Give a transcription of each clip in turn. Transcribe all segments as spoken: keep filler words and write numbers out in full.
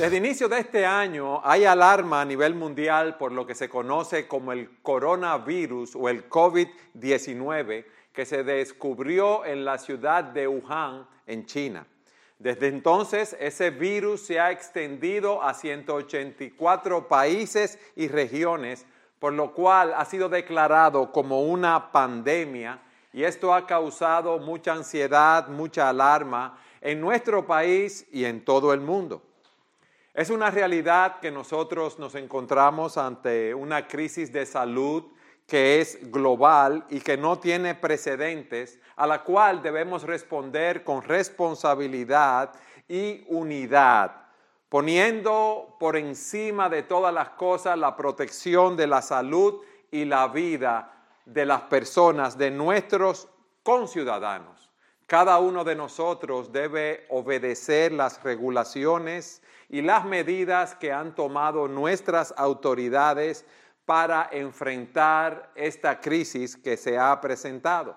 Desde el inicio de este año hay alarma a nivel mundial por lo que se conoce como el coronavirus o el COVID diecinueve que se descubrió en la ciudad de Wuhan, en China. Desde entonces, ese virus se ha extendido a ciento ochenta y cuatro países y regiones, por lo cual ha sido declarado como una pandemia, y esto ha causado mucha ansiedad, mucha alarma en nuestro país y en todo el mundo. Es una realidad que nosotros nos encontramos ante una crisis de salud que es global y que no tiene precedentes, a la cual debemos responder con responsabilidad y unidad, poniendo por encima de todas las cosas la protección de la salud y la vida de las personas, de nuestros conciudadanos. Cada uno de nosotros debe obedecer las regulaciones y las medidas que han tomado nuestras autoridades para enfrentar esta crisis que se ha presentado.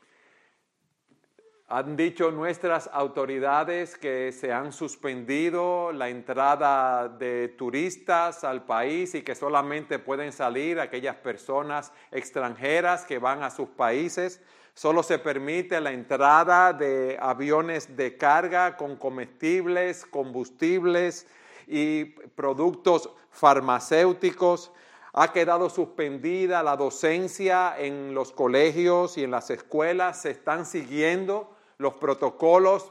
Han dicho nuestras autoridades que se han suspendido la entrada de turistas al país y que solamente pueden salir aquellas personas extranjeras que van a sus países. Solo se permite la entrada de aviones de carga con comestibles, combustibles y productos farmacéuticos. Ha quedado suspendida la docencia en los colegios y en las escuelas. Se están siguiendo los protocolos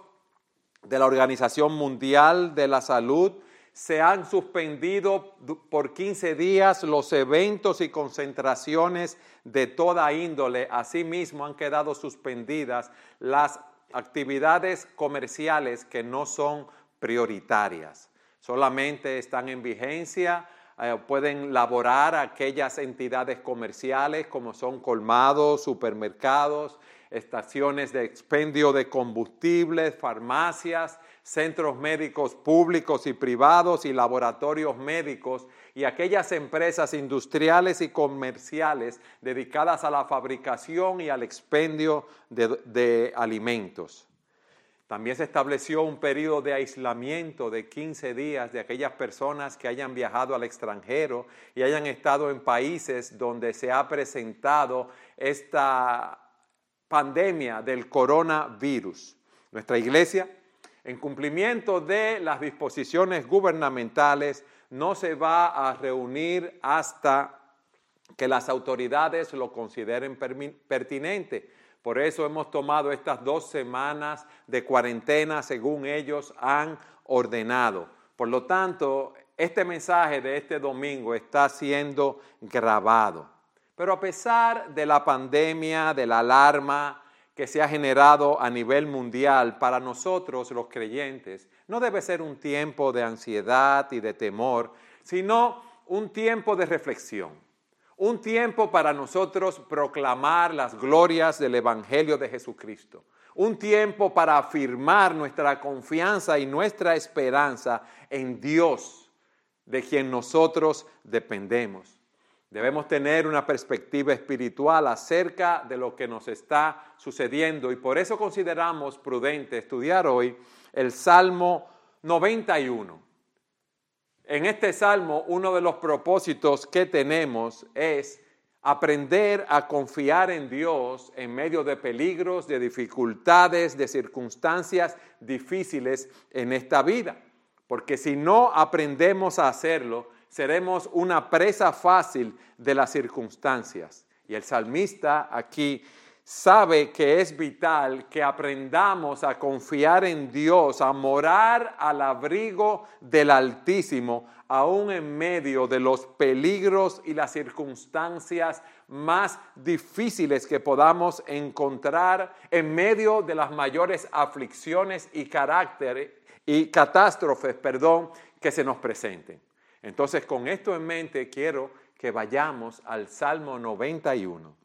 de la Organización Mundial de la Salud. Se han suspendido por quince días los eventos y concentraciones de toda índole. Asimismo, han quedado suspendidas las actividades comerciales que no son prioritarias. Solamente están en vigencia, eh, pueden laborar aquellas entidades comerciales como son colmados, supermercados, estaciones de expendio de combustibles, farmacias, centros médicos públicos y privados y laboratorios médicos y aquellas empresas industriales y comerciales dedicadas a la fabricación y al expendio de, de alimentos. También se estableció un periodo de aislamiento de quince días de aquellas personas que hayan viajado al extranjero y hayan estado en países donde se ha presentado esta pandemia del coronavirus. Nuestra iglesia, en cumplimiento de las disposiciones gubernamentales, no se va a reunir hasta que las autoridades lo consideren pertinente. Por eso hemos tomado estas dos semanas de cuarentena según ellos han ordenado. Por lo tanto, este mensaje de este domingo está siendo grabado. Pero a pesar de la pandemia, de la alarma que se ha generado a nivel mundial, para nosotros los creyentes no debe ser un tiempo de ansiedad y de temor, sino un tiempo de reflexión, un tiempo para nosotros proclamar las glorias del Evangelio de Jesucristo, un tiempo para afirmar nuestra confianza y nuestra esperanza en Dios, de quien nosotros dependemos. Debemos tener una perspectiva espiritual acerca de lo que nos está sucediendo y por eso consideramos prudente estudiar hoy el Salmo noventa y uno. En este Salmo, uno de los propósitos que tenemos es aprender a confiar en Dios en medio de peligros, de dificultades, de circunstancias difíciles en esta vida. Porque si no aprendemos a hacerlo, seremos una presa fácil de las circunstancias. Y el salmista aquí sabe que es vital que aprendamos a confiar en Dios, a morar al abrigo del Altísimo, aún en medio de los peligros y las circunstancias más difíciles que podamos encontrar, en medio de las mayores aflicciones y carácter y catástrofes, perdón, que se nos presenten. Entonces, con esto en mente, quiero que vayamos al Salmo noventa y uno.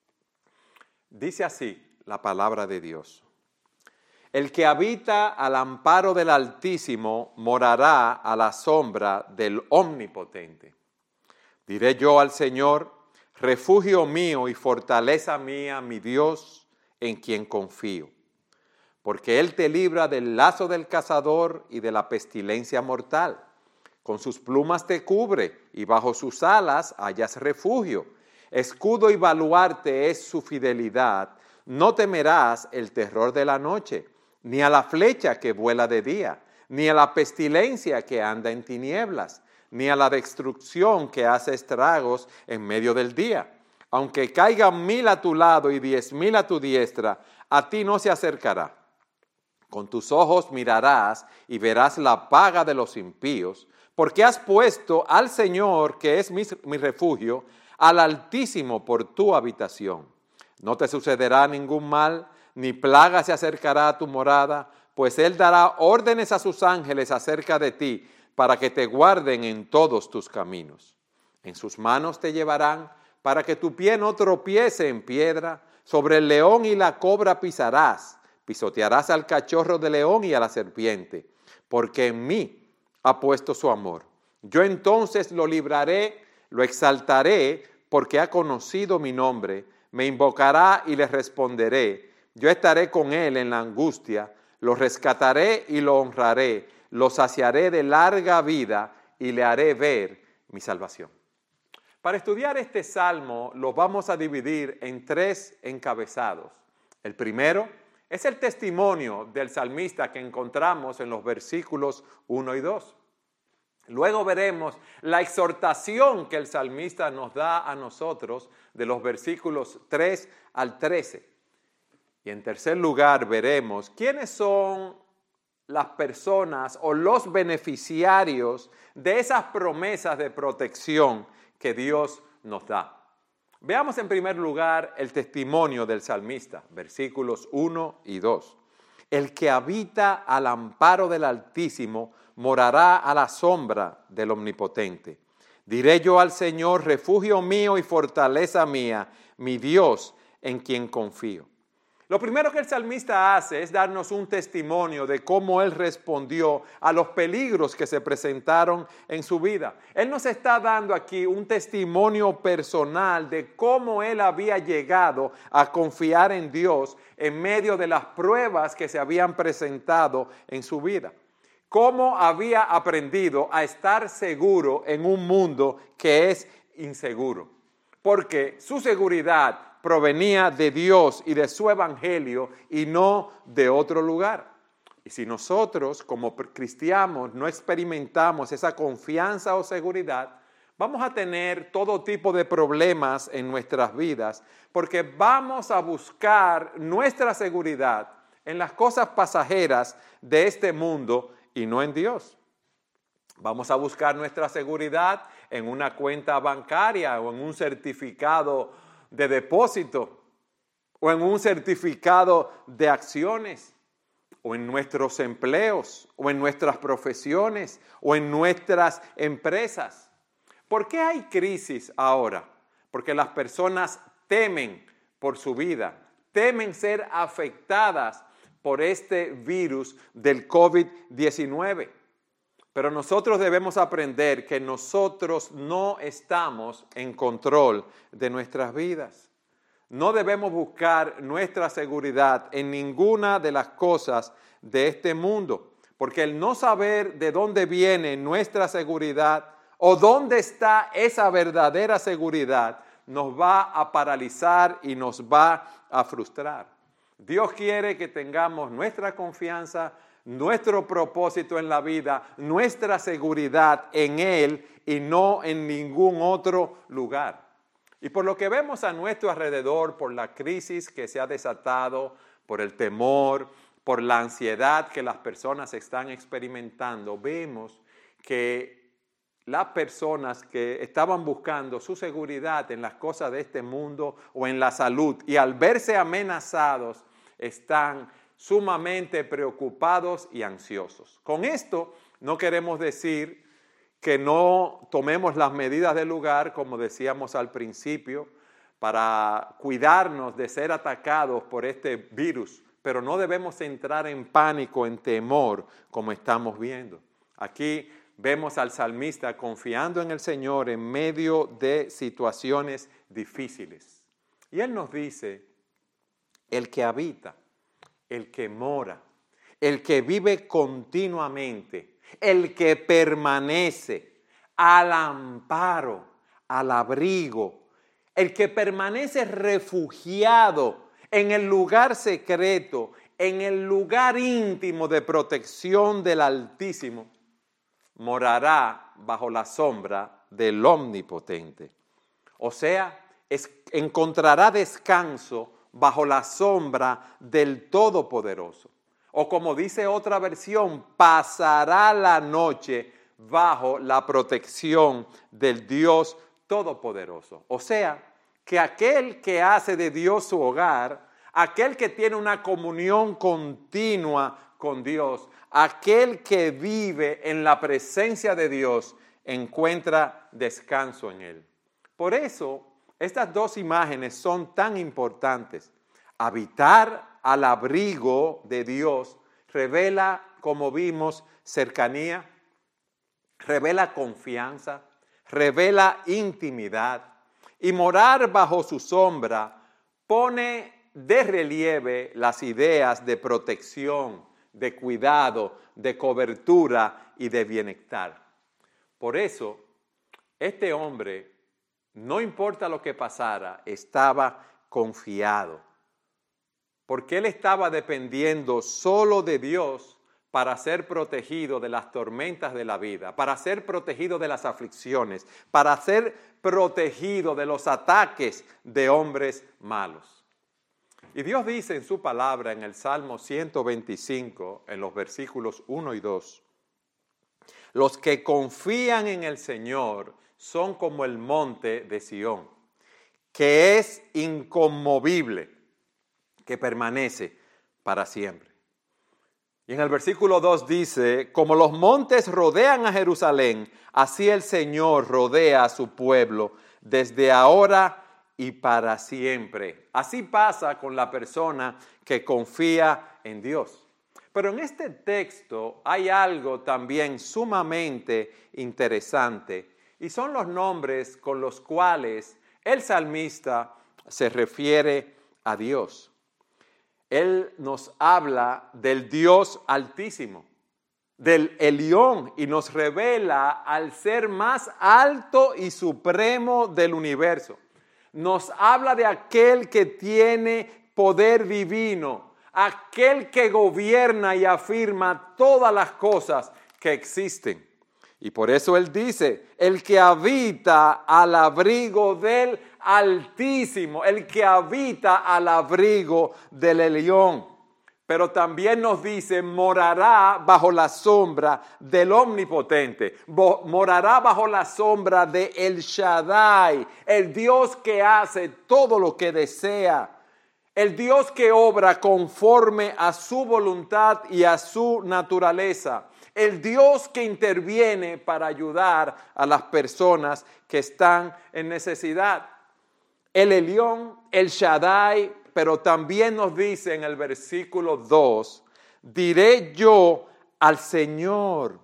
Dice así la palabra de Dios. El que habita al amparo del Altísimo morará a la sombra del Omnipotente. Diré yo al Señor, refugio mío y fortaleza mía, mi Dios, en quien confío. Porque Él te libra del lazo del cazador y de la pestilencia mortal. Con sus plumas te cubre y bajo sus alas hallas refugio. Escudo y baluarte es su fidelidad. No temerás el terror de la noche, ni a la flecha que vuela de día, ni a la pestilencia que anda en tinieblas, ni a la destrucción que hace estragos en medio del día. Aunque caigan mil a tu lado y diez mil a tu diestra, a ti no se acercará. Con tus ojos mirarás y verás la paga de los impíos, porque has puesto al Señor, que es mi, mi refugio, al Altísimo por tu habitación. No te sucederá ningún mal, ni plaga se acercará a tu morada, pues Él dará órdenes a sus ángeles acerca de ti, para que te guarden en todos tus caminos. En sus manos te llevarán, para que tu pie no tropiece en piedra. Sobre el león y la cobra pisarás, pisotearás al cachorro de león y a la serpiente, porque en mí ha puesto su amor. Yo entonces lo libraré, lo exaltaré, porque ha conocido mi nombre. Me invocará y le responderé. Yo estaré con él en la angustia, lo rescataré y lo honraré, lo saciaré de larga vida y le haré ver mi salvación. Para estudiar este salmo lo vamos a dividir en tres encabezados. El primero es el testimonio del salmista que encontramos en los versículos uno y dos. Luego veremos la exhortación que el salmista nos da a nosotros de los versículos tres al trece. Y en tercer lugar veremos quiénes son las personas o los beneficiarios de esas promesas de protección que Dios nos da. Veamos en primer lugar el testimonio del salmista, versículos uno y dos. El que habita al amparo del Altísimo morará a la sombra del Omnipotente. Diré yo al Señor, refugio mío y fortaleza mía, mi Dios en quien confío. Lo primero que el salmista hace es darnos un testimonio de cómo él respondió a los peligros que se presentaron en su vida. Él nos está dando aquí un testimonio personal de cómo él había llegado a confiar en Dios en medio de las pruebas que se habían presentado en su vida. Cómo había aprendido a estar seguro en un mundo que es inseguro. Porque su seguridad provenía de Dios y de su evangelio y no de otro lugar. Y si nosotros como cristianos no experimentamos esa confianza o seguridad, vamos a tener todo tipo de problemas en nuestras vidas, porque vamos a buscar nuestra seguridad en las cosas pasajeras de este mundo y no en Dios. Vamos a buscar nuestra seguridad en una cuenta bancaria o en un certificado de depósito o en un certificado de acciones o en nuestros empleos o en nuestras profesiones o en nuestras empresas. ¿Por qué hay crisis ahora? Porque las personas temen por su vida, temen ser afectadas por este virus del COVID diecinueve. Pero nosotros debemos aprender que nosotros no estamos en control de nuestras vidas. No debemos buscar nuestra seguridad en ninguna de las cosas de este mundo, porque el no saber de dónde viene nuestra seguridad o dónde está esa verdadera seguridad nos va a paralizar y nos va a frustrar. Dios quiere que tengamos nuestra confianza, nuestro propósito en la vida, nuestra seguridad en Él y no en ningún otro lugar. Y por lo que vemos a nuestro alrededor, por la crisis que se ha desatado, por el temor, por la ansiedad que las personas están experimentando, vemos que las personas que estaban buscando su seguridad en las cosas de este mundo o en la salud y al verse amenazados están sumamente preocupados y ansiosos. Con esto no queremos decir que no tomemos las medidas del lugar, como decíamos al principio, para cuidarnos de ser atacados por este virus, pero no debemos entrar en pánico, en temor, como estamos viendo. Aquí vemos al salmista confiando en el Señor en medio de situaciones difíciles. Y Él nos dice, el que habita, el que mora, el que vive continuamente, el que permanece al amparo, al abrigo, el que permanece refugiado en el lugar secreto, en el lugar íntimo de protección del Altísimo, morará bajo la sombra del Omnipotente. O sea, es, encontrará descanso bajo la sombra del Todopoderoso. O como dice otra versión, pasará la noche bajo la protección del Dios Todopoderoso. O sea, que aquel que hace de Dios su hogar, aquel que tiene una comunión continua con Dios, aquel que vive en la presencia de Dios, encuentra descanso en Él. Por eso, estas dos imágenes son tan importantes. Habitar al abrigo de Dios revela, como vimos, cercanía, revela confianza, revela intimidad. Y morar bajo su sombra pone de relieve las ideas de protección, de cuidado, de cobertura y de bienestar. Por eso, este hombre, no importa lo que pasara, estaba confiado, porque él estaba dependiendo solo de Dios para ser protegido de las tormentas de la vida, para ser protegido de las aflicciones, para ser protegido de los ataques de hombres malos. Y Dios dice en su palabra en el Salmo ciento veinticinco, en los versículos uno y dos, los que confían en el Señor son como el monte de Sión, que es inconmovible, que permanece para siempre. Y en el versículo dos dice, como los montes rodean a Jerusalén, así el Señor rodea a su pueblo desde ahora y para siempre. Así pasa con la persona que confía en Dios. Pero en este texto hay algo también sumamente interesante, y son los nombres con los cuales el salmista se refiere a Dios. Él nos habla del Dios Altísimo, del Elión, y nos revela al ser más alto y supremo del universo. Nos habla de aquel que tiene poder divino, aquel que gobierna y afirma todas las cosas que existen. Y por eso él dice, el que habita al abrigo del Altísimo, el que habita al abrigo del Elión. Pero también nos dice, morará bajo la sombra del Omnipotente, morará bajo la sombra de El Shaddai, el Dios que hace todo lo que desea, el Dios que obra conforme a su voluntad y a su naturaleza. El Dios que interviene para ayudar a las personas que están en necesidad. El Elión, el Shaddai, pero también nos dice en el versículo dos, diré yo al Señor,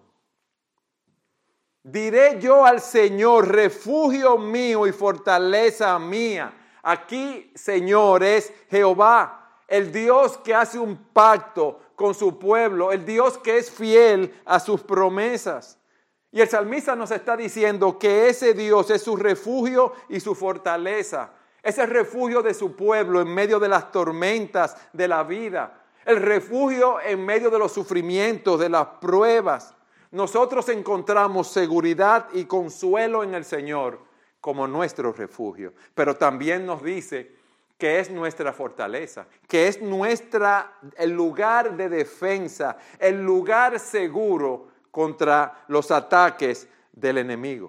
diré yo al Señor, refugio mío y fortaleza mía. Aquí, Señor, es Jehová, el Dios que hace un pacto con su pueblo, el Dios que es fiel a sus promesas. Y el salmista nos está diciendo que ese Dios es su refugio y su fortaleza. Es el refugio de su pueblo en medio de las tormentas de la vida. El refugio en medio de los sufrimientos, de las pruebas. Nosotros encontramos seguridad y consuelo en el Señor como nuestro refugio. Pero también nos dice que es nuestra fortaleza, que es nuestra, el lugar de defensa, el lugar seguro contra los ataques del enemigo.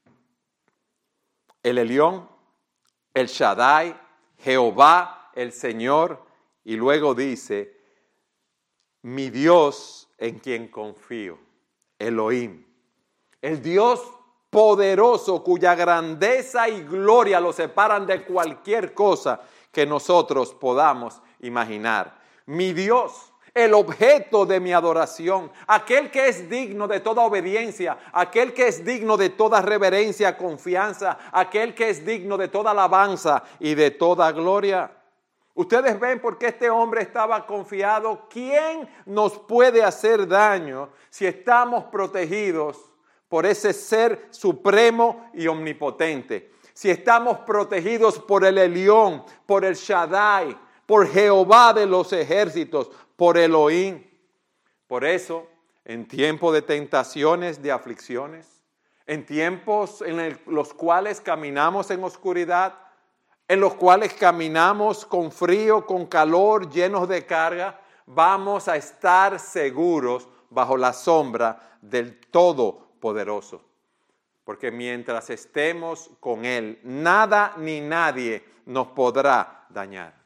El Elión, el Shaddai, Jehová, el Señor, y luego dice, mi Dios en quien confío, Elohim, el Dios poderoso cuya grandeza y gloria lo separan de cualquier cosa que nosotros podamos imaginar. Mi Dios, el objeto de mi adoración, aquel que es digno de toda obediencia, aquel que es digno de toda reverencia, confianza, aquel que es digno de toda alabanza y de toda gloria. Ustedes ven por qué este hombre estaba confiado. ¿Quién nos puede hacer daño si estamos protegidos por ese ser supremo y omnipotente? Si estamos protegidos por el Elión, por el Shaddai, por Jehová de los ejércitos, por Elohim. Por eso, en tiempos de tentaciones, de aflicciones, en tiempos en el, los cuales caminamos en oscuridad, en los cuales caminamos con frío, con calor, llenos de carga, vamos a estar seguros bajo la sombra del Todopoderoso. Porque mientras estemos con Él, nada ni nadie nos podrá dañar.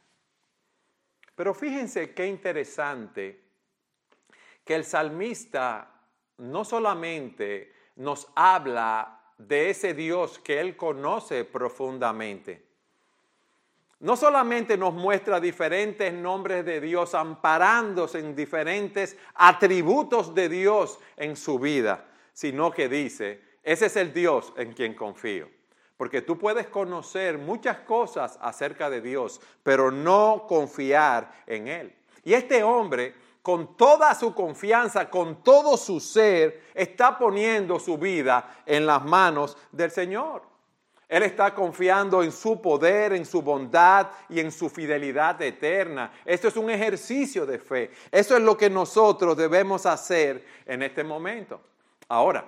Pero fíjense qué interesante que el salmista no solamente nos habla de ese Dios que Él conoce profundamente, no solamente nos muestra diferentes nombres de Dios, amparándose en diferentes atributos de Dios en su vida, sino que dice, ese es el Dios en quien confío. Porque tú puedes conocer muchas cosas acerca de Dios, pero no confiar en Él. Y este hombre, con toda su confianza, con todo su ser, está poniendo su vida en las manos del Señor. Él está confiando en su poder, en su bondad y en su fidelidad eterna. Esto es un ejercicio de fe. Eso es lo que nosotros debemos hacer en este momento. Ahora,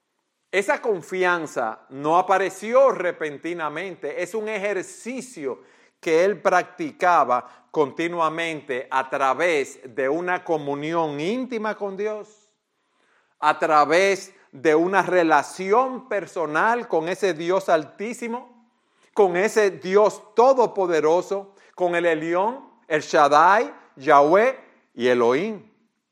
esa confianza no apareció repentinamente. Es un ejercicio que él practicaba continuamente a través de una comunión íntima con Dios, a través de una relación personal con ese Dios altísimo, con ese Dios todopoderoso, con el Elión, el Shaddai, Yahweh y Elohim.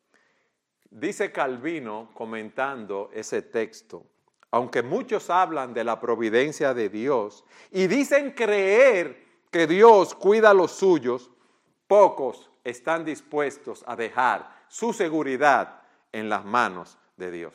Dice Calvino comentando ese texto, aunque muchos hablan de la providencia de Dios y dicen creer que Dios cuida a los suyos, pocos están dispuestos a dejar su seguridad en las manos de Dios.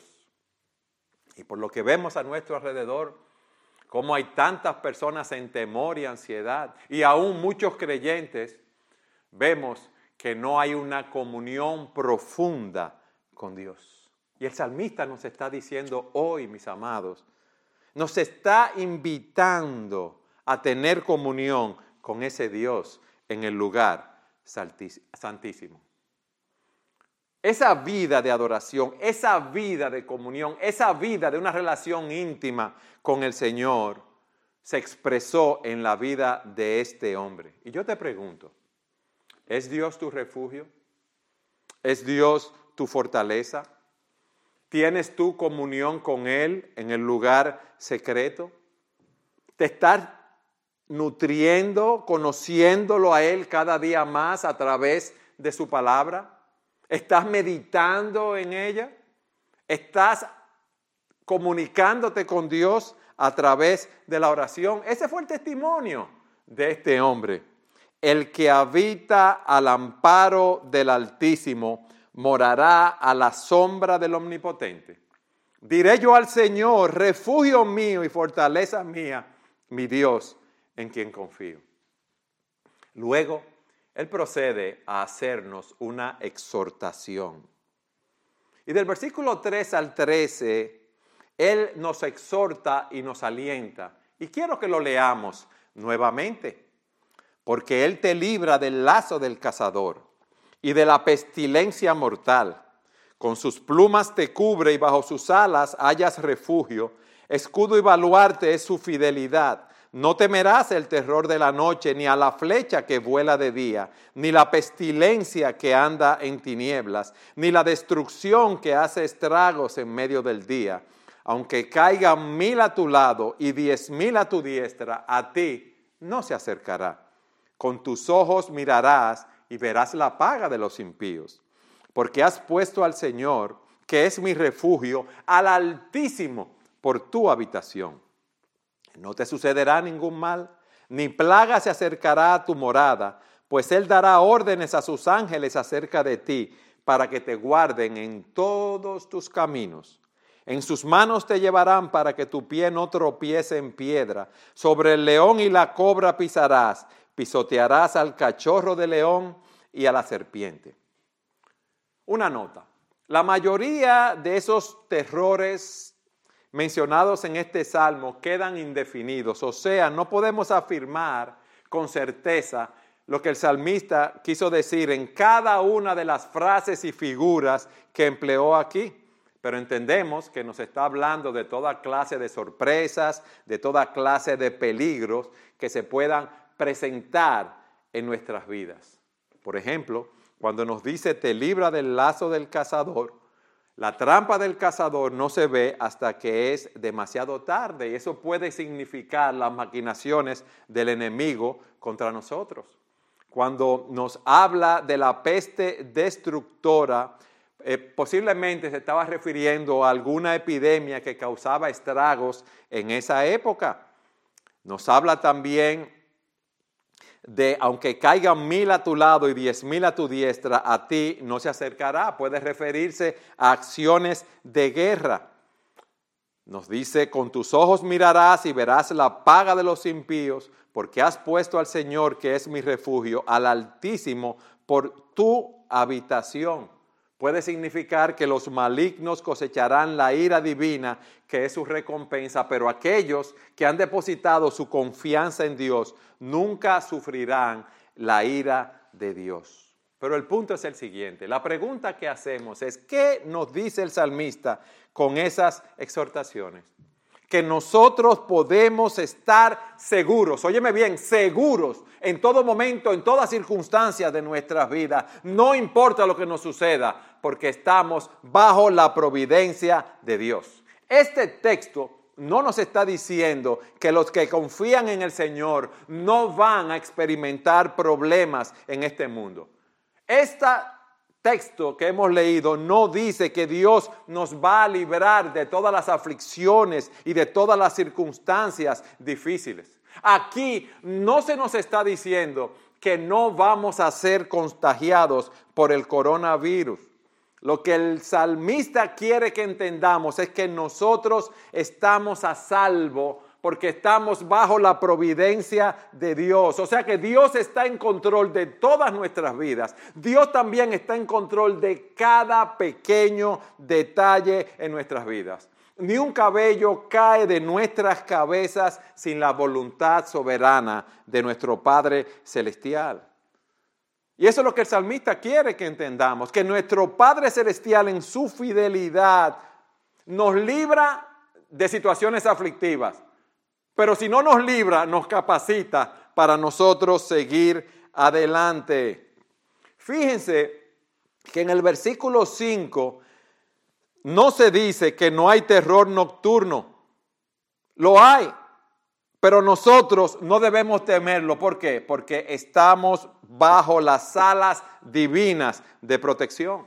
Y por lo que vemos a nuestro alrededor, como hay tantas personas en temor y ansiedad, y aún muchos creyentes, vemos que no hay una comunión profunda con Dios. Y el salmista nos está diciendo hoy, mis amados, nos está invitando a tener comunión con ese Dios en el lugar santísimo. Esa vida de adoración, esa vida de comunión, esa vida de una relación íntima con el Señor se expresó en la vida de este hombre. Y yo te pregunto, ¿es Dios tu refugio? ¿Es Dios tu fortaleza? ¿Tienes tú comunión con Él en el lugar secreto? ¿Te estás nutriendo, conociéndolo a Él cada día más a través de su palabra? ¿Estás meditando en ella? ¿Estás comunicándote con Dios a través de la oración? Ese fue el testimonio de este hombre. El que habita al amparo del Altísimo morará a la sombra del Omnipotente. Diré yo al Señor, refugio mío y fortaleza mía, mi Dios, en quien confío. Luego, Él procede a hacernos una exhortación. Y del versículo tres al trece, Él nos exhorta y nos alienta. Y quiero que lo leamos nuevamente. Porque Él te libra del lazo del cazador y de la pestilencia mortal. Con sus plumas te cubre y bajo sus alas hallas refugio. Escudo y baluarte es su fidelidad. No temerás el terror de la noche, ni a la flecha que vuela de día, ni la pestilencia que anda en tinieblas, ni la destrucción que hace estragos en medio del día. Aunque caigan mil a tu lado y diez mil a tu diestra, a ti no se acercará. Con tus ojos mirarás y verás la paga de los impíos. Porque has puesto al Señor, que es mi refugio, al Altísimo por tu habitación. No te sucederá ningún mal, ni plaga se acercará a tu morada, pues Él dará órdenes a sus ángeles acerca de ti, para que te guarden en todos tus caminos. En sus manos te llevarán para que tu pie no tropiece en piedra. Sobre el león y la cobra pisarás, pisotearás al cachorro de león y a la serpiente. Una nota. La mayoría de esos terrores mencionados en este salmo quedan indefinidos, o sea, no podemos afirmar con certeza lo que el salmista quiso decir en cada una de las frases y figuras que empleó aquí. Pero entendemos que nos está hablando de toda clase de sorpresas, de toda clase de peligros que se puedan presentar en nuestras vidas. Por ejemplo, cuando nos dice te libra del lazo del cazador, la trampa del cazador no se ve hasta que es demasiado tarde, y eso puede significar las maquinaciones del enemigo contra nosotros. Cuando nos habla de la peste destructora, eh, posiblemente se estaba refiriendo a alguna epidemia que causaba estragos en esa época. Nos habla también de aunque caigan mil a tu lado y diez mil a tu diestra, a ti no se acercará. Puede referirse a acciones de guerra. Nos dice, con tus ojos mirarás y verás la paga de los impíos, porque has puesto al Señor, que es mi refugio, al Altísimo, por tu habitación. Puede significar que los malignos cosecharán la ira divina, que es su recompensa, pero aquellos que han depositado su confianza en Dios nunca sufrirán la ira de Dios. Pero el punto es el siguiente, la pregunta que hacemos es, ¿qué nos dice el salmista con esas exhortaciones? Que nosotros podemos estar seguros, óyeme bien, seguros en todo momento, en todas circunstancias de nuestras vidas, no importa lo que nos suceda, porque estamos bajo la providencia de Dios. Este texto no nos está diciendo que los que confían en el Señor no van a experimentar problemas en este mundo. Este texto que hemos leído no dice que Dios nos va a librar de todas las aflicciones y de todas las circunstancias difíciles. Aquí no se nos está diciendo que no vamos a ser contagiados por el coronavirus. Lo que el salmista quiere que entendamos es que nosotros estamos a salvo porque estamos bajo la providencia de Dios. O sea que Dios está en control de todas nuestras vidas. Dios también está en control de cada pequeño detalle en nuestras vidas. Ni un cabello cae de nuestras cabezas sin la voluntad soberana de nuestro Padre Celestial. Y eso es lo que el salmista quiere que entendamos, que nuestro Padre Celestial en su fidelidad nos libra de situaciones aflictivas, pero si no nos libra, nos capacita para nosotros seguir adelante. Fíjense que en el versículo cinco no se dice que no hay terror nocturno, lo hay. Pero nosotros no debemos temerlo. ¿Por qué? Porque estamos bajo las alas divinas de protección.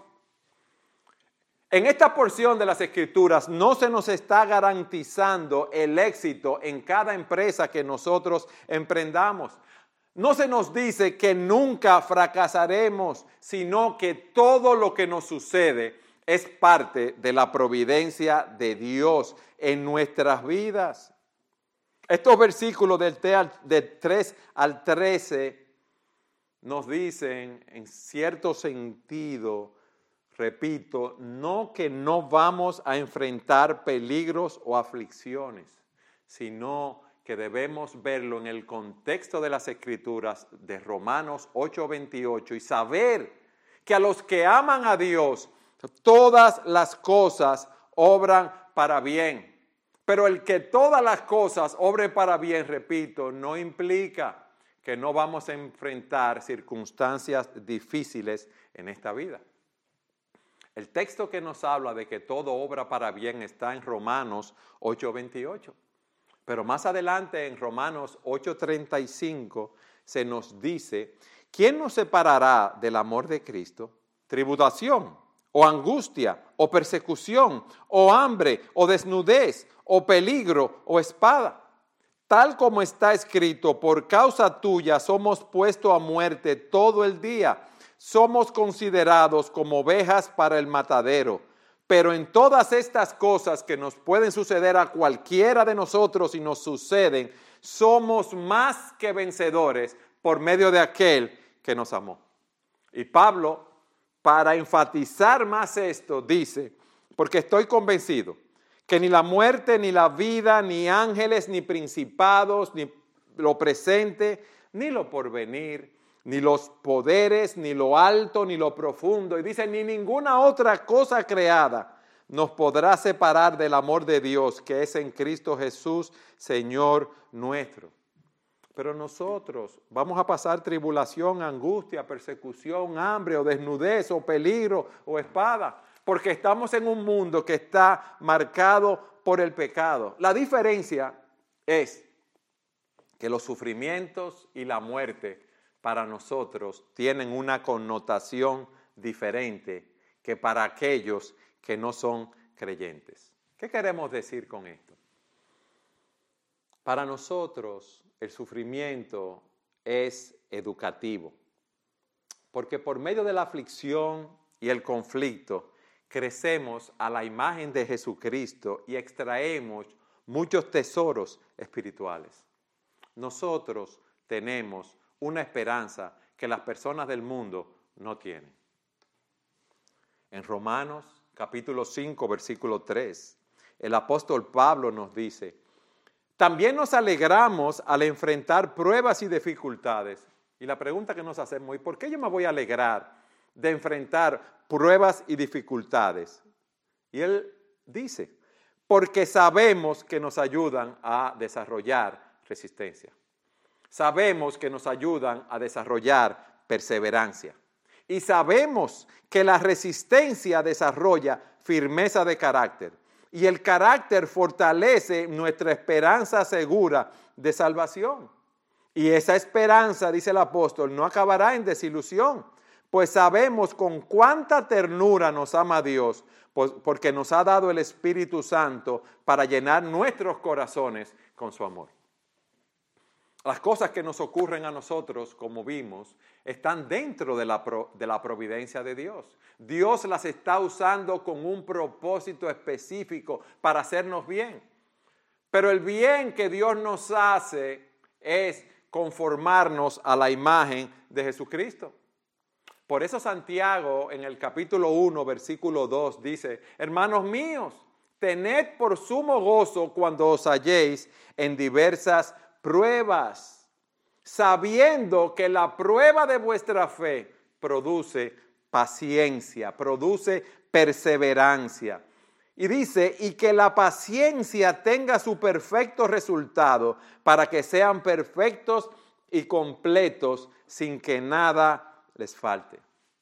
En esta porción de las Escrituras no se nos está garantizando el éxito en cada empresa que nosotros emprendamos. No se nos dice que nunca fracasaremos, sino que todo lo que nos sucede es parte de la providencia de Dios en nuestras vidas. Estos versículos del tres al trece nos dicen en cierto sentido, repito, no que no vamos a enfrentar peligros o aflicciones, sino que debemos verlo en el contexto de las Escrituras de Romanos ocho veintiocho y saber que a los que aman a Dios, todas las cosas obran para bien. Pero el que todas las cosas obren para bien, repito, no implica que no vamos a enfrentar circunstancias difíciles en esta vida. El texto que nos habla de que todo obra para bien está en Romanos ocho veintiocho. Pero más adelante en Romanos ocho treinta y cinco se nos dice, ¿quién nos separará del amor de Cristo? ¿Tribulación, o angustia, o persecución, o hambre, o desnudez, o peligro, o espada? Tal como está escrito, por causa tuya somos puestos a muerte todo el día. Somos considerados como ovejas para el matadero. Pero en todas estas cosas que nos pueden suceder a cualquiera de nosotros y nos suceden, somos más que vencedores por medio de aquel que nos amó. Y Pablo, para enfatizar más esto, dice, porque estoy convencido que ni la muerte, ni la vida, ni ángeles, ni principados, ni lo presente, ni lo porvenir, ni los poderes, ni lo alto, ni lo profundo, y dice, ni ninguna otra cosa creada nos podrá separar del amor de Dios, que es en Cristo Jesús, Señor nuestro. Pero nosotros vamos a pasar tribulación, angustia, persecución, hambre, o desnudez, o peligro, o espada, porque estamos en un mundo que está marcado por el pecado. La diferencia es que los sufrimientos y la muerte para nosotros tienen una connotación diferente que para aquellos que no son creyentes. ¿Qué queremos decir con esto? Para nosotros el sufrimiento es educativo, porque por medio de la aflicción y el conflicto crecemos a la imagen de Jesucristo y extraemos muchos tesoros espirituales. Nosotros tenemos una esperanza que las personas del mundo no tienen. En Romanos capítulo cinco, versículo tres, el apóstol Pablo nos dice, también nos alegramos al enfrentar pruebas y dificultades. Y la pregunta que nos hacemos, ¿y por qué yo me voy a alegrar de enfrentar pruebas y dificultades? Y él dice, porque sabemos que nos ayudan a desarrollar resistencia. Sabemos que nos ayudan a desarrollar perseverancia. Y sabemos que la resistencia desarrolla firmeza de carácter. Y el carácter fortalece nuestra esperanza segura de salvación. Y esa esperanza, dice el apóstol, no acabará en desilusión, pues sabemos con cuánta ternura nos ama Dios, pues porque nos ha dado el Espíritu Santo para llenar nuestros corazones con su amor. Las cosas que nos ocurren a nosotros, como vimos, están dentro de la, pro, de la providencia de Dios. Dios las está usando con un propósito específico para hacernos bien. Pero el bien que Dios nos hace es conformarnos a la imagen de Jesucristo. Por eso Santiago en el capítulo uno, versículo dos dice, hermanos míos, tened por sumo gozo cuando os halléis en diversas pruebas, sabiendo que la prueba de vuestra fe produce paciencia, produce perseverancia. Y dice, y que la paciencia tenga su perfecto resultado para que sean perfectos y completos sin que nada les falte.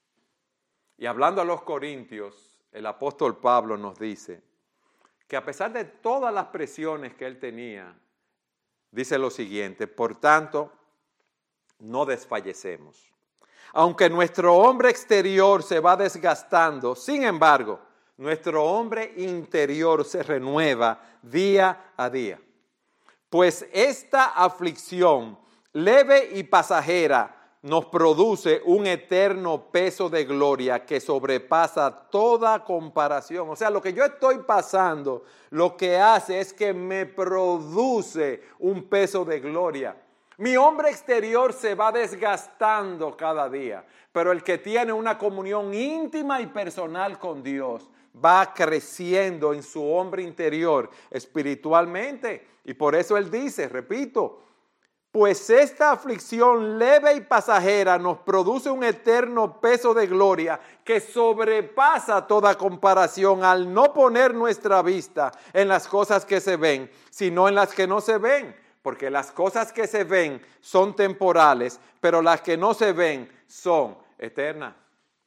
Y hablando a los corintios, el apóstol Pablo nos dice que a pesar de todas las presiones que él tenía, dice lo siguiente, por tanto, no desfallecemos. Aunque nuestro hombre exterior se va desgastando, sin embargo, nuestro hombre interior se renueva día a día. Pues esta aflicción leve y pasajera nos produce un eterno peso de gloria que sobrepasa toda comparación. O sea, lo que yo estoy pasando, lo que hace es que me produce un peso de gloria. Mi hombre exterior se va desgastando cada día, pero el que tiene una comunión íntima y personal con Dios va creciendo en su hombre interior espiritualmente. Y por eso él dice, repito, pues esta aflicción leve y pasajera nos produce un eterno peso de gloria que sobrepasa toda comparación al no poner nuestra vista en las cosas que se ven, sino en las que no se ven. Porque las cosas que se ven son temporales, pero las que no se ven son eternas.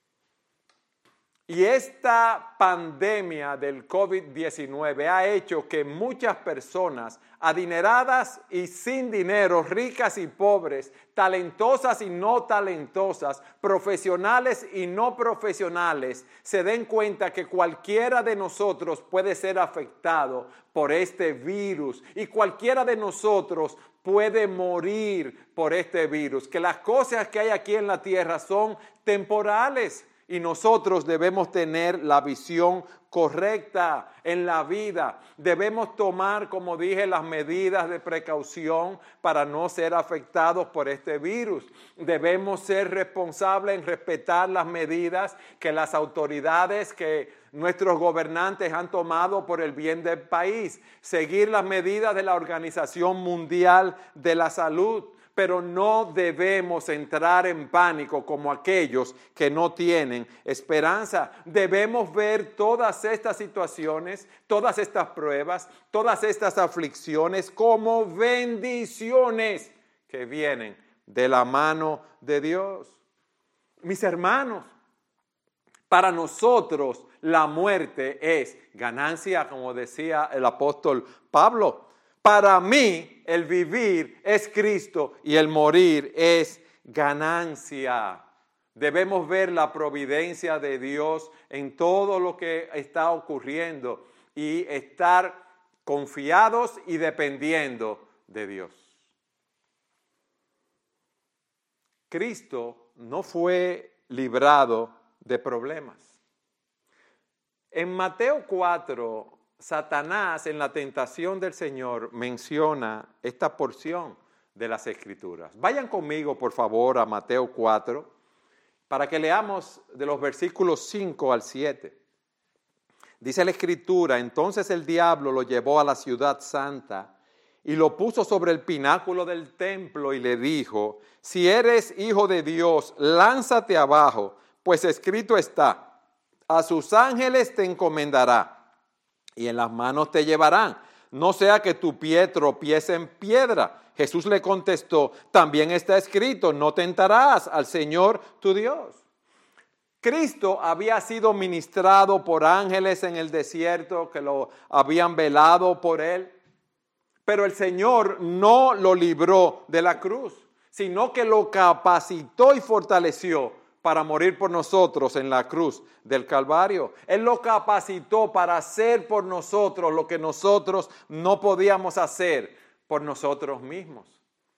Y esta pandemia del COVID diecinueve ha hecho que muchas personas adineradas y sin dinero, ricas y pobres, talentosas y no talentosas, profesionales y no profesionales, se den cuenta que cualquiera de nosotros puede ser afectado por este virus y cualquiera de nosotros puede morir por este virus, que las cosas que hay aquí en la tierra son temporales. Y nosotros debemos tener la visión correcta en la vida. Debemos tomar, como dije, las medidas de precaución para no ser afectados por este virus. Debemos ser responsables en respetar las medidas que las autoridades, que nuestros gobernantes han tomado por el bien del país. Seguir las medidas de la Organización Mundial de la Salud. Pero no debemos entrar en pánico como aquellos que no tienen esperanza. Debemos ver todas estas situaciones, todas estas pruebas, todas estas aflicciones como bendiciones que vienen de la mano de Dios. Mis hermanos, para nosotros la muerte es ganancia, como decía el apóstol Pablo. Para mí, el vivir es Cristo y el morir es ganancia. Debemos ver la providencia de Dios en todo lo que está ocurriendo y estar confiados y dependiendo de Dios. Cristo no fue librado de problemas. En Mateo cuatro, Satanás en la tentación del Señor menciona esta porción de las Escrituras. Vayan conmigo, por favor, a Mateo cuatro, para que leamos de los versículos cinco al siete. Dice la Escritura: entonces el diablo lo llevó a la ciudad santa y lo puso sobre el pináculo del templo y le dijo: si eres hijo de Dios, lánzate abajo, pues escrito está: a sus ángeles te encomendará y en las manos te llevarán, no sea que tu pie tropiece en piedra. Jesús le contestó: también está escrito: no tentarás al Señor tu Dios. Cristo había sido ministrado por ángeles en el desierto que lo habían velado por él, pero el Señor no lo libró de la cruz, sino que lo capacitó y fortaleció para morir por nosotros en la cruz del Calvario. Él lo capacitó para hacer por nosotros lo que nosotros no podíamos hacer por nosotros mismos.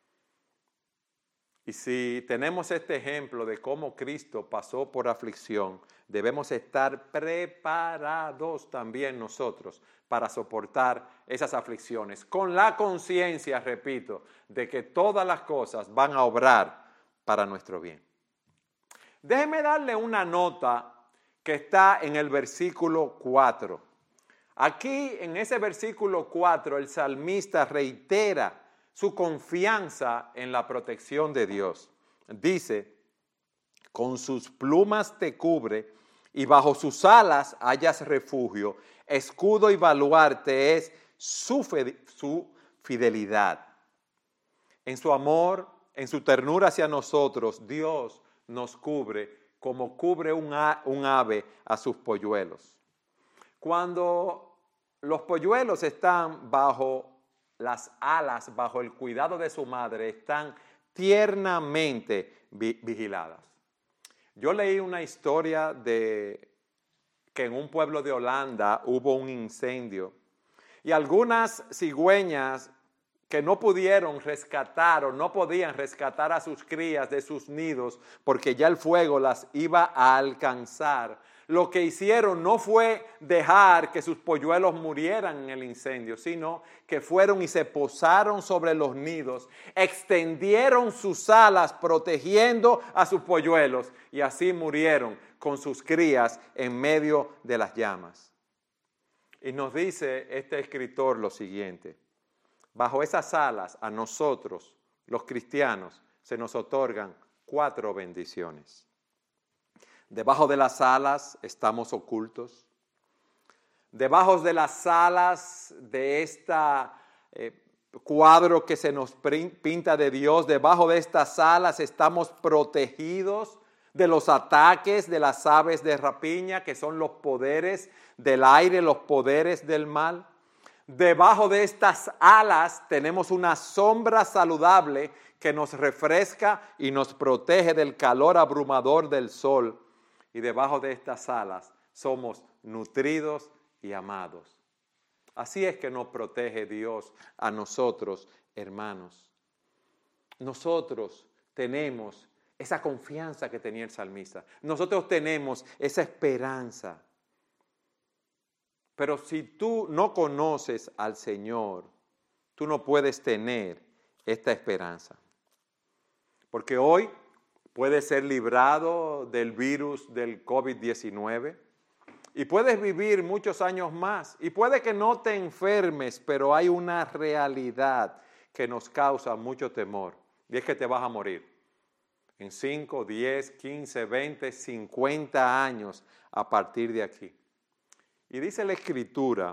Y si tenemos este ejemplo de cómo Cristo pasó por aflicción, debemos estar preparados también nosotros para soportar esas aflicciones, con la conciencia, repito, de que todas las cosas van a obrar para nuestro bien. Déjeme darle una nota que está en el versículo cuatro. Aquí, en ese versículo cuatro, el salmista reitera su confianza en la protección de Dios. Dice: con sus plumas te cubre y bajo sus alas hallas refugio. Escudo y baluarte es su, su fidelidad. En su amor, en su ternura hacia nosotros, Dios nos cubre como cubre un, a, un ave a sus polluelos. Cuando los polluelos están bajo las alas, bajo el cuidado de su madre, están tiernamente vi, vigiladas. Yo leí una historia de que en un pueblo de Holanda hubo un incendio y algunas cigüeñas que no pudieron rescatar o no podían rescatar a sus crías de sus nidos porque ya el fuego las iba a alcanzar. Lo que hicieron no fue dejar que sus polluelos murieran en el incendio, sino que fueron y se posaron sobre los nidos, extendieron sus alas protegiendo a sus polluelos y así murieron con sus crías en medio de las llamas. Y nos dice este escritor lo siguiente: bajo esas alas a nosotros, los cristianos, se nos otorgan cuatro bendiciones. Debajo de las alas estamos ocultos. Debajo de las alas de este eh, cuadro que se nos pinta de Dios, debajo de estas alas estamos protegidos de los ataques de las aves de rapiña, que son los poderes del aire, los poderes del mal. Debajo de estas alas tenemos una sombra saludable que nos refresca y nos protege del calor abrumador del sol. Y debajo de estas alas somos nutridos y amados. Así es que nos protege Dios a nosotros, hermanos. Nosotros tenemos esa confianza que tenía el salmista. Nosotros tenemos esa esperanza. Pero si tú no conoces al Señor, tú no puedes tener esta esperanza. Porque hoy puedes ser librado del virus del COVID diecinueve y puedes vivir muchos años más. Y puede que no te enfermes, pero hay una realidad que nos causa mucho temor. Y es que te vas a morir. En cinco, diez, quince, veinte, cincuenta años a partir de aquí. Y dice la Escritura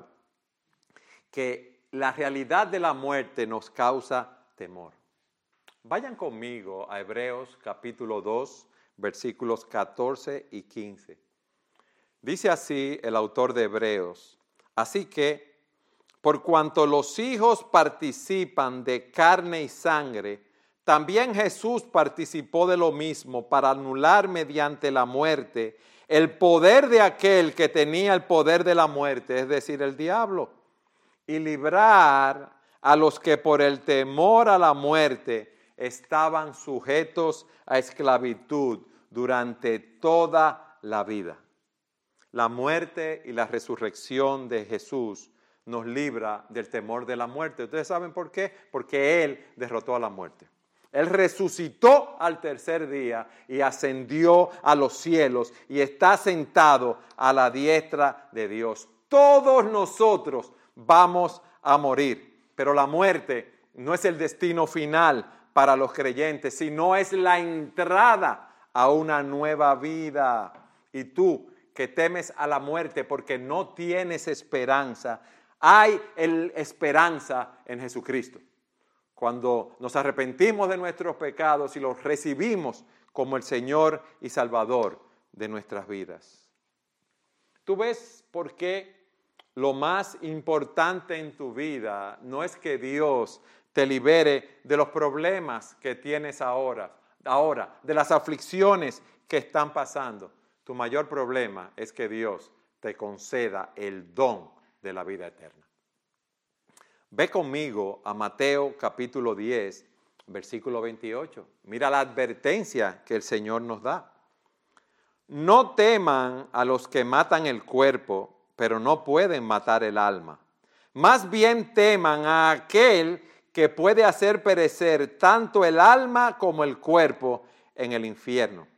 que la realidad de la muerte nos causa temor. Vayan conmigo a Hebreos capítulo dos, versículos catorce y quince. Dice así el autor de Hebreos: así que, por cuanto los hijos participan de carne y sangre, también Jesús participó de lo mismo para anular mediante la muerte el poder de aquel que tenía el poder de la muerte, es decir, el diablo, y librar a los que por el temor a la muerte estaban sujetos a esclavitud durante toda la vida. La muerte y la resurrección de Jesús nos libra del temor de la muerte. ¿Ustedes saben por qué? Porque Él derrotó a la muerte. Él resucitó al tercer día y ascendió a los cielos y está sentado a la diestra de Dios. Todos nosotros vamos a morir, pero la muerte no es el destino final para los creyentes, sino es la entrada a una nueva vida. Y tú que temes a la muerte porque no tienes esperanza, hay el esperanza en Jesucristo. Cuando nos arrepentimos de nuestros pecados y los recibimos como el Señor y Salvador de nuestras vidas. ¿Tú ves por qué lo más importante en tu vida no es que Dios te libere de los problemas que tienes ahora, ahora, de las aflicciones que están pasando? Tu mayor problema es que Dios te conceda el don de la vida eterna. Ve conmigo a Mateo capítulo diez, versículo veintiocho. Mira la advertencia que el Señor nos da. No teman a los que matan el cuerpo, pero no pueden matar el alma. Más bien teman a aquel que puede hacer perecer tanto el alma como el cuerpo en el infierno.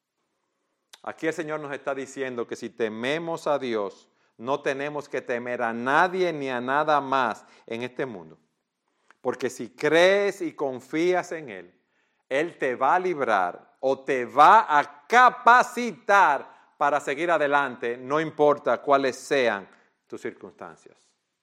Aquí el Señor nos está diciendo que si tememos a Dios, no tenemos que temer a nadie ni a nada más en este mundo. Porque si crees y confías en Él, Él te va a librar o te va a capacitar para seguir adelante, no importa cuáles sean tus circunstancias.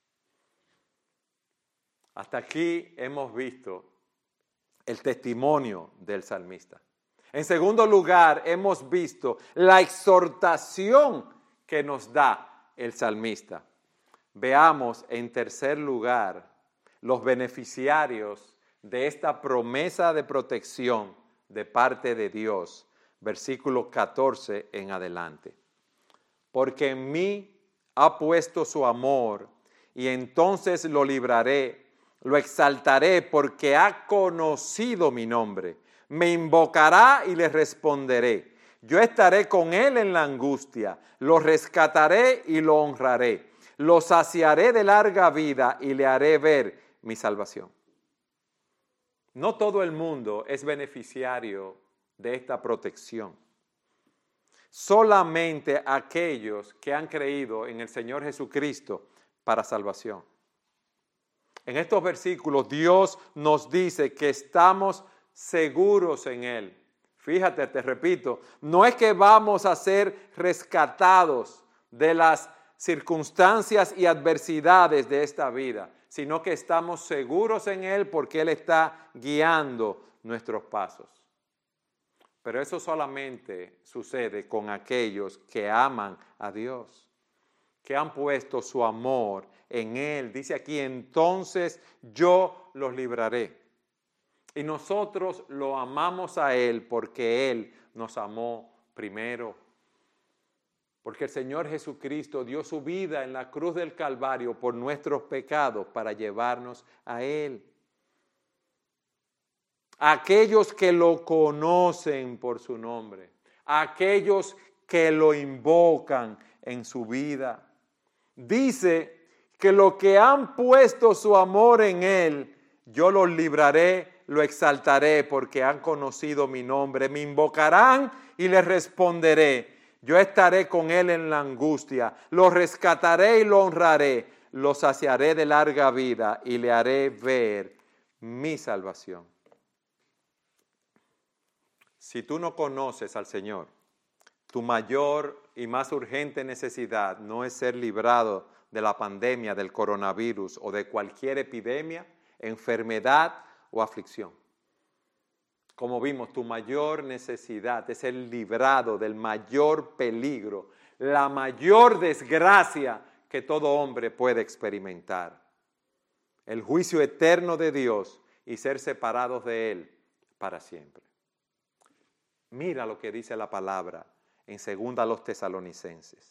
Hasta aquí hemos visto el testimonio del salmista. En segundo lugar, hemos visto la exhortación que nos da el salmista. Veamos en tercer lugar los beneficiarios de esta promesa de protección de parte de Dios. Versículo catorce en adelante. Porque en mí ha puesto su amor y entonces lo libraré, lo exaltaré porque ha conocido mi nombre. Me invocará y le responderé. Yo estaré con él en la angustia, lo rescataré y lo honraré. Lo saciaré de larga vida y le haré ver mi salvación. No todo el mundo es beneficiario de esta protección. Solamente aquellos que han creído en el Señor Jesucristo para salvación. En estos versículos Dios nos dice que estamos seguros en Él. Fíjate, te repito, no es que vamos a ser rescatados de las circunstancias y adversidades de esta vida, sino que estamos seguros en Él porque Él está guiando nuestros pasos. Pero eso solamente sucede con aquellos que aman a Dios, que han puesto su amor en Él. Dice aquí, entonces yo los libraré. Y nosotros lo amamos a Él porque Él nos amó primero. Porque el Señor Jesucristo dio su vida en la cruz del Calvario por nuestros pecados para llevarnos a Él. aquellos que lo conocen por su nombre, aquellos que lo invocan en su vida. Dice que los que han puesto su amor en Él, yo los libraré, lo exaltaré porque han conocido mi nombre. Me invocarán y les responderé. Yo estaré con Él en la angustia, lo rescataré y lo honraré, lo saciaré de larga vida y le haré ver mi salvación. Si tú no conoces al Señor, tu mayor y más urgente necesidad no es ser librado de la pandemia del coronavirus o de cualquier epidemia, enfermedad o aflicción. Como vimos, tu mayor necesidad es ser librado del mayor peligro, la mayor desgracia que todo hombre puede experimentar. El juicio eterno de Dios y ser separados de Él para siempre. Mira lo que dice la palabra en segunda a los Tesalonicenses.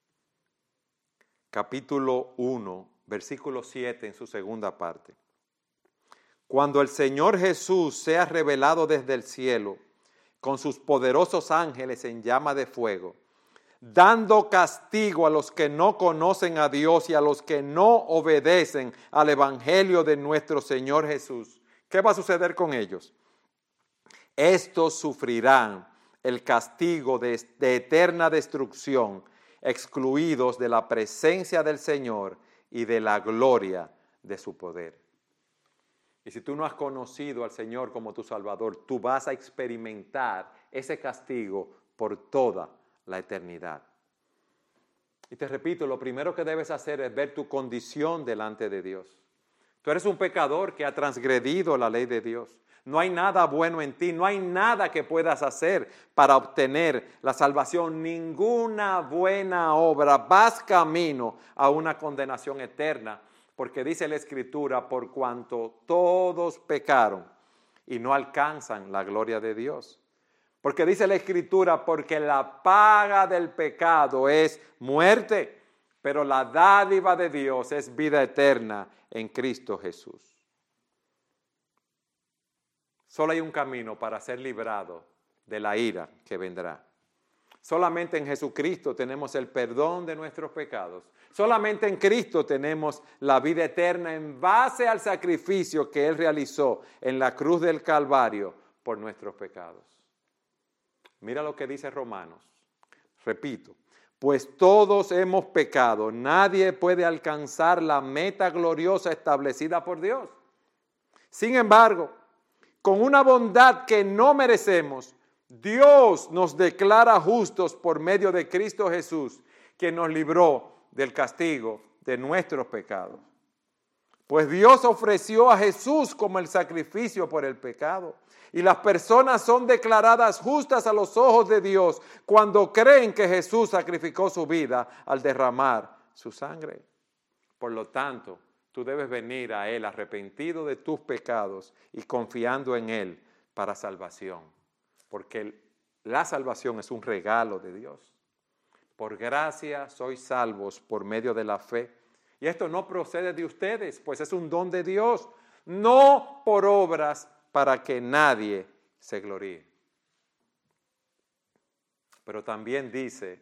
Capítulo uno, versículo siete en su segunda parte. Cuando el Señor Jesús sea revelado desde el cielo con sus poderosos ángeles en llama de fuego, dando castigo a los que no conocen a Dios y a los que no obedecen al evangelio de nuestro Señor Jesús. ¿Qué va a suceder con ellos? Estos sufrirán el castigo de, de eterna destrucción, excluidos de la presencia del Señor y de la gloria de su poder. Y si tú no has conocido al Señor como tu Salvador, tú vas a experimentar ese castigo por toda la eternidad. Y te repito, lo primero que debes hacer es ver tu condición delante de Dios. Tú eres un pecador que ha transgredido la ley de Dios. No hay nada bueno en ti, no hay nada que puedas hacer para obtener la salvación, ninguna buena obra. Vas camino a una condenación eterna, porque dice la Escritura, por cuanto todos pecaron y no alcanzan la gloria de Dios. Porque dice la Escritura, porque la paga del pecado es muerte, pero la dádiva de Dios es vida eterna en Cristo Jesús. Solo hay un camino para ser librado de la ira que vendrá. Solamente en Jesucristo tenemos el perdón de nuestros pecados. Solamente en Cristo tenemos la vida eterna en base al sacrificio que Él realizó en la cruz del Calvario por nuestros pecados. Mira lo que dice Romanos. Repito, pues todos hemos pecado. Nadie puede alcanzar la meta gloriosa establecida por Dios. Sin embargo, con una bondad que no merecemos, Dios nos declara justos por medio de Cristo Jesús, quien nos libró del castigo de nuestros pecados. Pues Dios ofreció a Jesús como el sacrificio por el pecado. Y las personas son declaradas justas a los ojos de Dios cuando creen que Jesús sacrificó su vida al derramar su sangre. Por lo tanto, tú debes venir a Él arrepentido de tus pecados y confiando en Él para salvación. Porque la salvación es un regalo de Dios. Por gracia sois salvos por medio de la fe. Y esto no procede de ustedes, pues es un don de Dios, no por obras para que nadie se gloríe. Pero también dice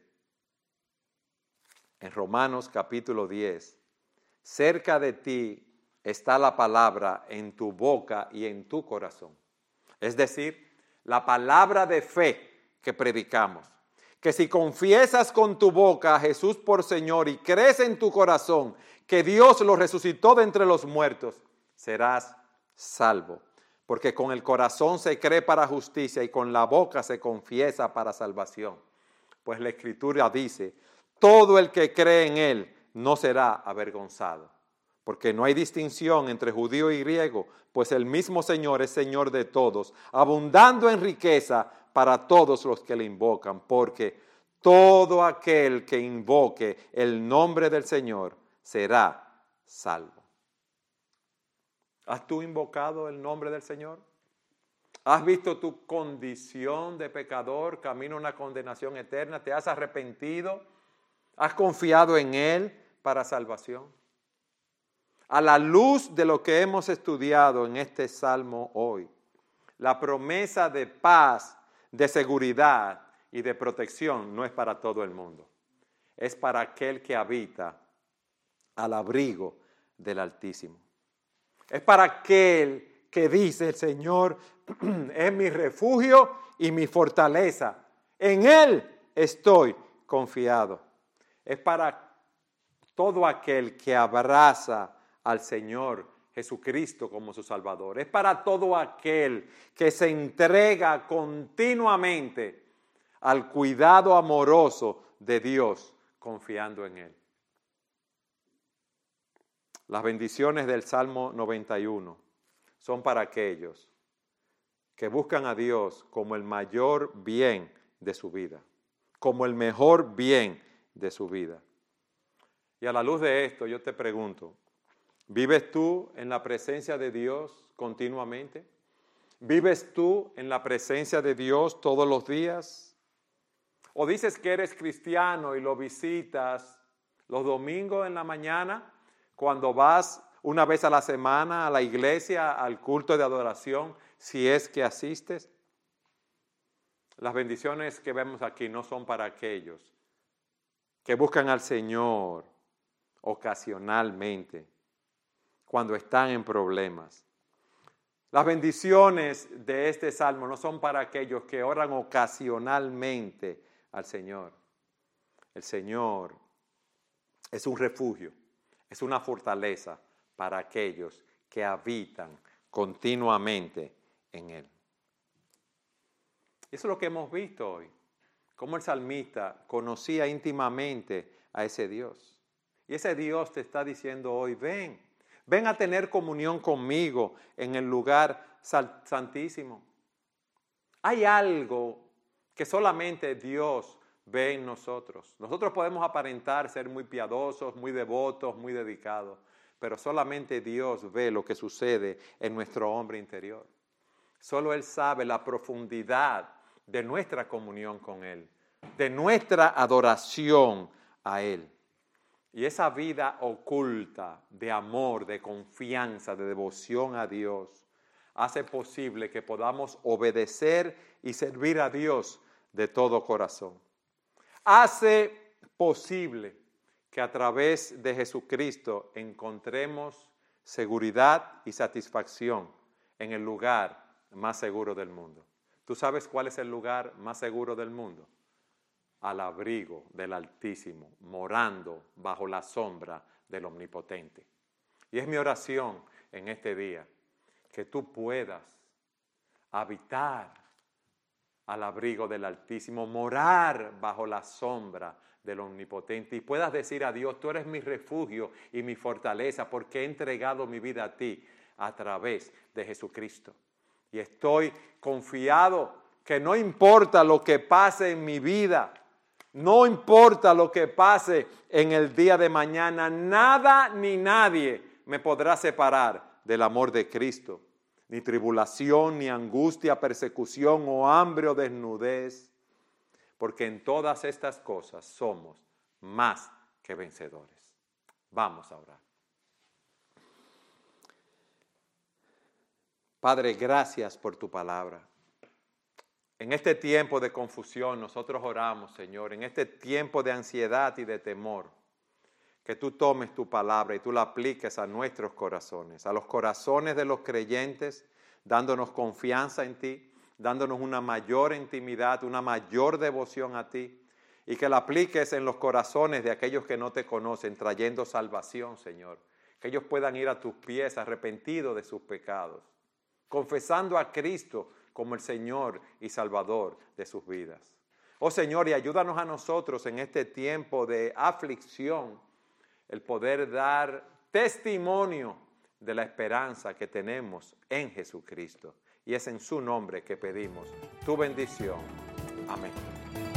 en Romanos capítulo diez, cerca de ti está la palabra en tu boca y en tu corazón. Es decir, la palabra de fe que predicamos. Que si confiesas con tu boca a Jesús por Señor y crees en tu corazón que Dios lo resucitó de entre los muertos, serás salvo. Porque con el corazón se cree para justicia y con la boca se confiesa para salvación. Pues la Escritura dice, todo el que cree en Él no será avergonzado. Porque no hay distinción entre judío y griego, pues el mismo Señor es Señor de todos, abundando en riqueza para todos los que le invocan, porque todo aquel que invoque el nombre del Señor será salvo. ¿Has tú invocado el nombre del Señor? ¿Has visto tu condición de pecador, camino a una condenación eterna? ¿Te has arrepentido? ¿Has confiado en Él para salvación? A la luz de lo que hemos estudiado en este salmo hoy, la promesa de paz, de seguridad y de protección no es para todo el mundo. Es para aquel que habita al abrigo del Altísimo. Es para aquel que dice: el Señor es mi refugio y mi fortaleza. En Él estoy confiado. Es para todo aquel que abraza al Señor Jesucristo como su Salvador. Es para todo aquel que se entrega continuamente al cuidado amoroso de Dios, confiando en Él. Las bendiciones del Salmo noventa y uno son para aquellos que buscan a Dios como el mayor bien de su vida, como el mejor bien de su vida. Y a la luz de esto yo te pregunto, ¿vives tú en la presencia de Dios continuamente? ¿Vives tú en la presencia de Dios todos los días? ¿O dices que eres cristiano y lo visitas los domingos en la mañana, cuando vas una vez a la semana a la iglesia, al culto de adoración, si es que asistes? Las bendiciones que vemos aquí no son para aquellos que buscan al Señor ocasionalmente, cuando están en problemas. Las bendiciones de este salmo no son para aquellos que oran ocasionalmente al Señor. El Señor es un refugio, es una fortaleza para aquellos que habitan continuamente en Él. Eso es lo que hemos visto hoy, cómo el salmista conocía íntimamente a ese Dios. Y ese Dios te está diciendo hoy: ven, ven a tener comunión conmigo en el lugar santísimo. Hay algo que solamente Dios ve en nosotros. Nosotros podemos aparentar ser muy piadosos, muy devotos, muy dedicados, pero solamente Dios ve lo que sucede en nuestro hombre interior. Solo Él sabe la profundidad de nuestra comunión con Él, de nuestra adoración a Él. Y esa vida oculta de amor, de confianza, de devoción a Dios, hace posible que podamos obedecer y servir a Dios de todo corazón. Hace posible que a través de Jesucristo encontremos seguridad y satisfacción en el lugar más seguro del mundo. ¿Tú sabes cuál es el lugar más seguro del mundo? Al abrigo del Altísimo, morando bajo la sombra del Omnipotente. Y es mi oración en este día que tú puedas habitar al abrigo del Altísimo, morar bajo la sombra del Omnipotente y puedas decir a Dios: tú eres mi refugio y mi fortaleza, porque he entregado mi vida a ti a través de Jesucristo. Y estoy confiado que no importa lo que pase en mi vida, no importa lo que pase en el día de mañana, nada ni nadie me podrá separar del amor de Cristo. Ni tribulación, ni angustia, persecución o hambre o desnudez, porque en todas estas cosas somos más que vencedores. Vamos a orar. Padre, gracias por tu palabra. En este tiempo de confusión nosotros oramos, Señor, en este tiempo de ansiedad y de temor, que tú tomes tu palabra y tú la apliques a nuestros corazones, a los corazones de los creyentes, dándonos confianza en ti, dándonos una mayor intimidad, una mayor devoción a ti, y que la apliques en los corazones de aquellos que no te conocen, trayendo salvación, Señor. Que ellos puedan ir a tus pies arrepentidos de sus pecados, confesando a Cristo como el Señor y Salvador de sus vidas. Oh Señor, y ayúdanos a nosotros en este tiempo de aflicción, el poder dar testimonio de la esperanza que tenemos en Jesucristo. Y es en su nombre que pedimos tu bendición. Amén.